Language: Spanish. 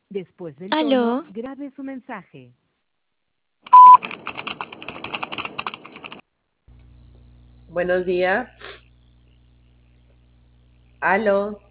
Después del tono, Aló, grabe su mensaje. Buenos días. Aló.